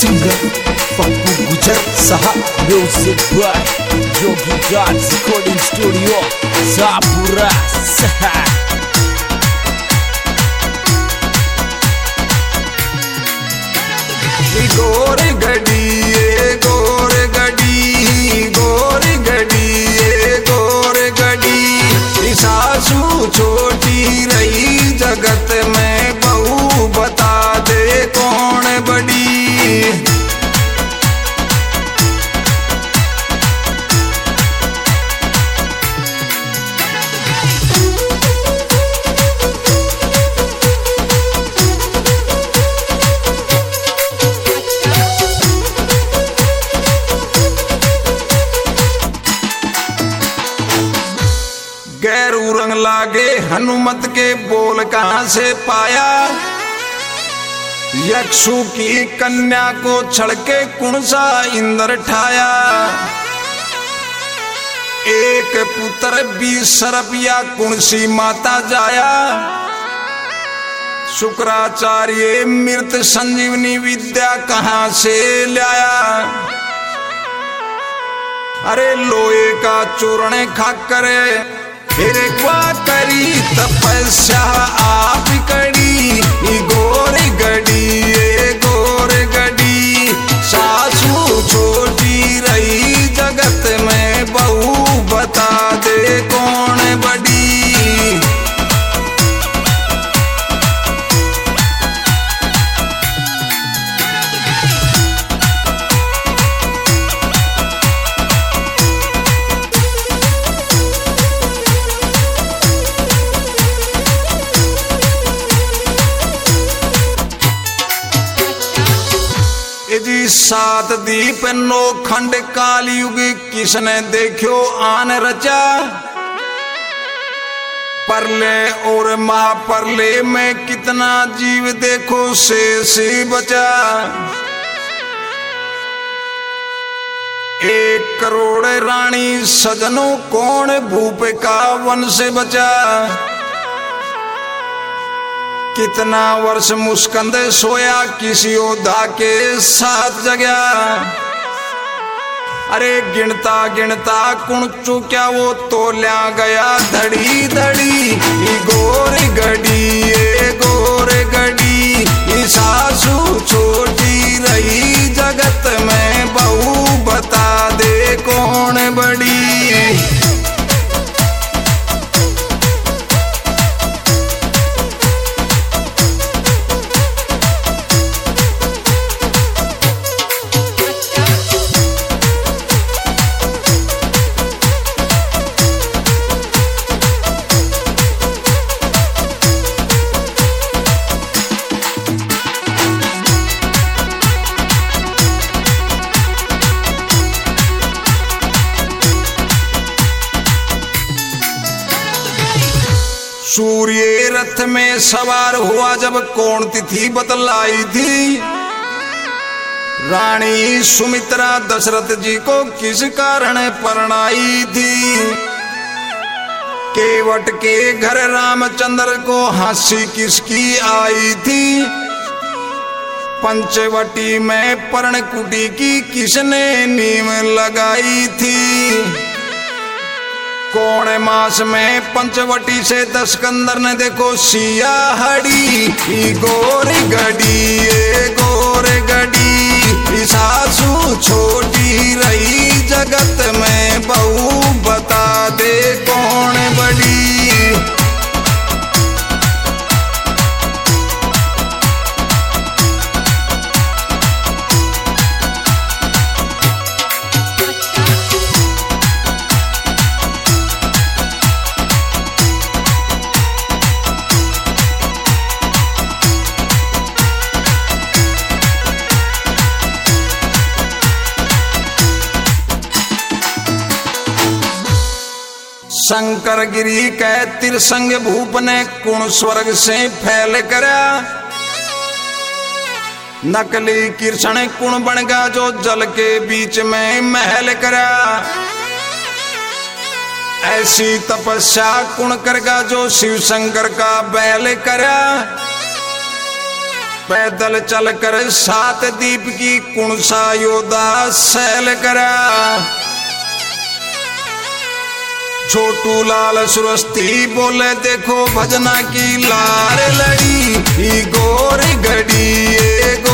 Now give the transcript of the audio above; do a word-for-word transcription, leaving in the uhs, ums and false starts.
singer Papu Gujar Saha Music by Yogi Dance Recording Studio Sapura Saha गोर गड़ी ये गोर गड़ी गोर गड़ी ये गोर गड़ी सासू छोटी रही जगत में बहू बता दे कौन बड़ी। गैरू रंग लागे हनुमत के बोल कहां से पाया, यक्षु की कन्या को छड़के कुण सा इंद्र ठाया। एक पुत्र बीस सरपिया कुण सी माता जाया, शुक्राचार्य मृत संजीवनी विद्या कहां से लाया। अरे लोहे का चूर्ण खाकर फिर करी तपस्या आप कड़ी गोर गड़ी ये गोर गड़ी सासू छोटी रही जगत में बहू बता दे कौन बड़ी। जी सात दीप नो खंड कालयुग किसने देखो आन रचा, परले और महापरले में कितना जीव देखो से से बचा। एक करोड़ रानी सजनों कौन भूप का वन से बचा। कितना वर्ष मुस्कंद सोया किसी योद्धा के साथ जगया। अरे गिनता गिनता कुण चुक्या वो तोल्या गया धड़ी धड़ी गोर गड़ी ये गोर गड़ी ये सासू छोटी रही जगत में बहू बता दे कौन बड़ी। सूर्य रथ में सवार हुआ जब कौन तिथि बतलाई थी, रानी सुमित्रा दशरथ जी को किस कारण परणाई थी। केवट के घर रामचंद्र को हंसी किसकी आई थी, पंचवटी में पर्णकुटी की किसने नींव लगाई थी। कौन मास में पंचवटी से दशकंदर ने देखो सिया हड़ी गोर गड़ी ये गोर गड़ी सासू छोटी रही जगत में बहू बता दे कौन बड़ी। शंकर गिरी कै तिरसंग भूप ने कुण स्वर्ग से फैल करा, नकली कृष्ण कुण बन गया जो जल के बीच में महल करा। ऐसी तपस्या कुण करगा जो शिव शंकर का बैल करा। पैदल चलकर सात दीप की कुण सा योद्धा सैल करा। छोटू लाल सुरस्ती बोले देखो भजना की लार लड़ी, गोर घड़ी ए